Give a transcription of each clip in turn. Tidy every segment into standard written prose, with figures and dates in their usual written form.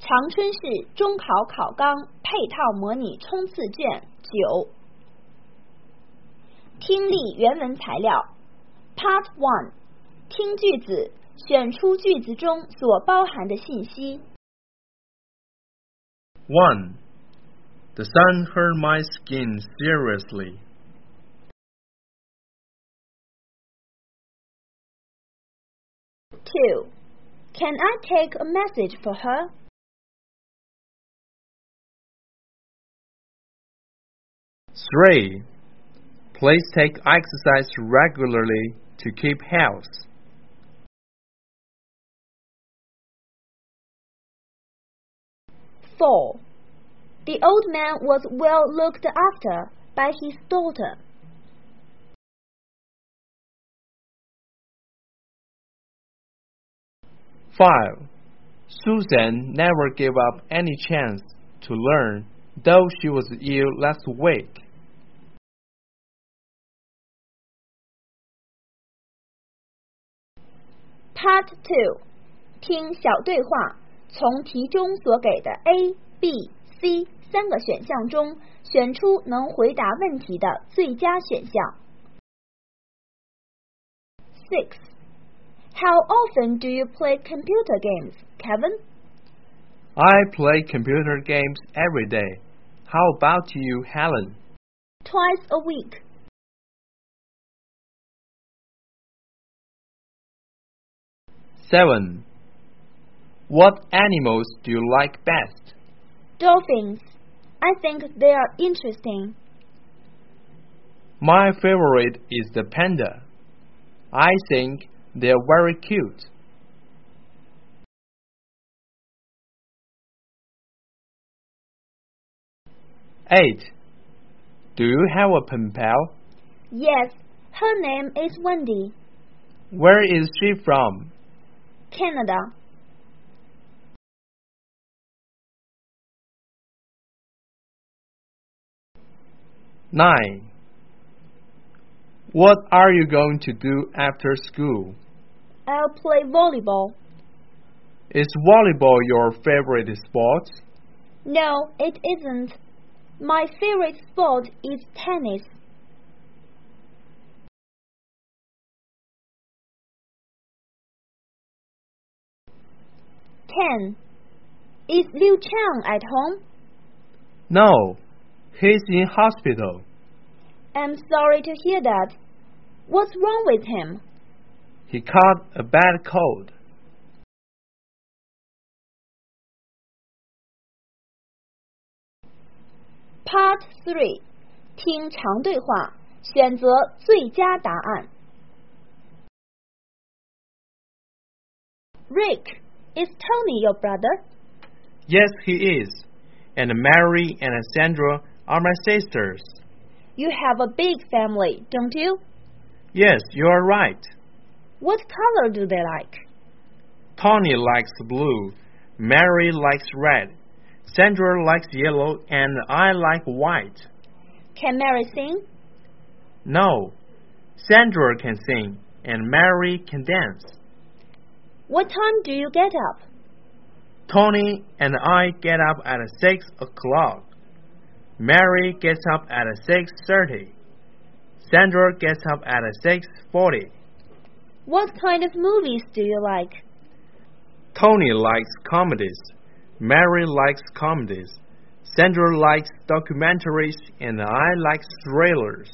长春市中考考纲配套模拟冲刺卷9。听力原文材料 Part 1， 听句子，选出句子中所包含的信息。 1. The sun hurt my skin seriously. 2. Can I take a message for her? 3. Please take exercise regularly to keep health. 4. The old man was well looked after by his daughter. 5. Susan never gave up any chance to learn, though she was ill last week. Part 2， 听小对话，从题中所给的 A、B、C 3个选项中选出能回答问题的最佳选项。6. How often do you play computer games, Kevin? I play computer games every day. How about you, Helen? Twice a week. 7. What animals do you like best? Dolphins. I think they are interesting. My favorite is the panda. I think they are very cute. 8. Do you have a pen pal? Yes, her name is Wendy. Where is she from? Canada. 9. What are you going to do after school? I'll play volleyball. Is volleyball your favorite sport? No, it isn't. My favorite sport is tennis. 10. Is Liu Chang at home? No, he's in hospital. I'm sorry to hear that. What's wrong with him? He caught a bad cold. Part 3， 听长对话，选择最佳答案。Rick, is Tony your brother? Yes, he is. And Mary and Sandra are my sisters. You have a big family, don't you? Yes, you are right. What color do they like? Tony likes blue, Mary likes red, Sandra likes yellow, and I like white. Can Mary sing? No, Sandra can sing, and Mary can dance. What time do you get up? Tony and I get up at 6 o'clock. Mary gets up at 6:30. Sandra gets up at 6:40. What kind of movies do you like? Tony likes comedies. Mary likes comedies. Sandra likes documentaries, and I like thrillers.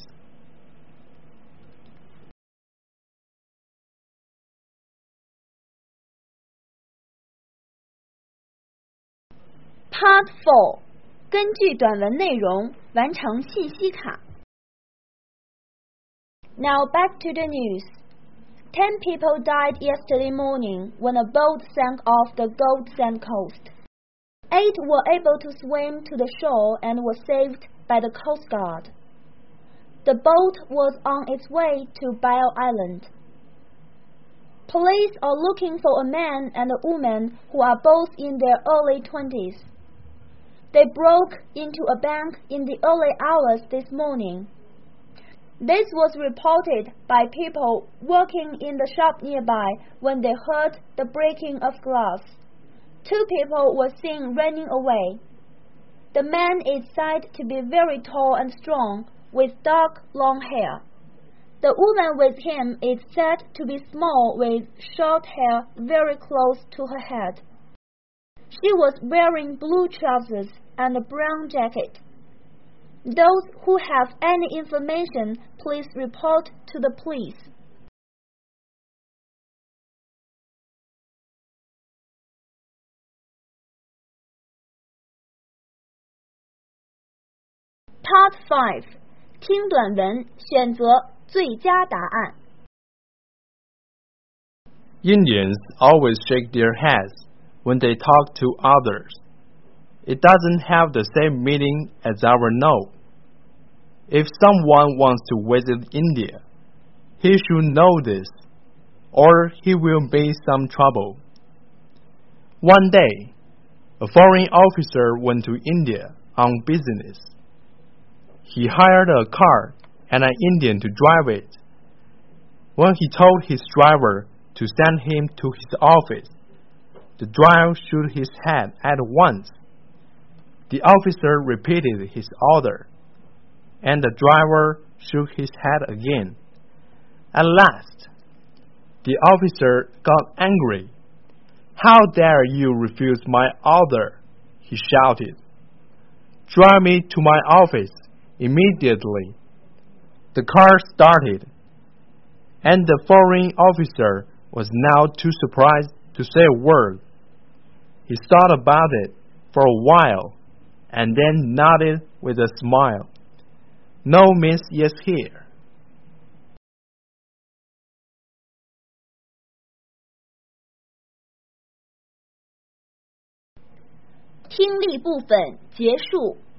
Part 4， 根据短文内容完成信息卡。Now back to the news. 10 people died yesterday morning when a boat sank off the Gold Sand coast. 8 were able to swim to the shore and were saved by the Coast Guard. The boat was on its way to Belle Island. Police are looking for a man and a woman who are both in their early 20s. They broke into a bank in the early hours this morning. This was reported by people working in the shop nearby when they heard the breaking of glass. Two people were seen running away. The man is said to be very tall and strong, with dark, long hair. The woman with him is said to be small, with short hair very close to her head. She was wearing blue trousers and a brown jacket. Those who have any information, please report to the police. Part 5. 听短文，选择最佳答案。 Indians always shake their heads when they talk to others. It doesn't have the same meaning as our no. If someone wants to visit India, he should know this, or he will be in some trouble. One day, a foreign officer went to India on business. He hired a car and an Indian to drive it. When he told his driver to send him to his office, the driver shook his head at once. The officer repeated his order, and the driver shook his head again. At last, the officer got angry. "How dare you refuse my order?" he shouted. "Drive me to my office immediately." The car started, and the foreign officer was now too surprised to say a word. He thought about it for a while, and then nodded with a smile. No means yes here. 听力部分结束。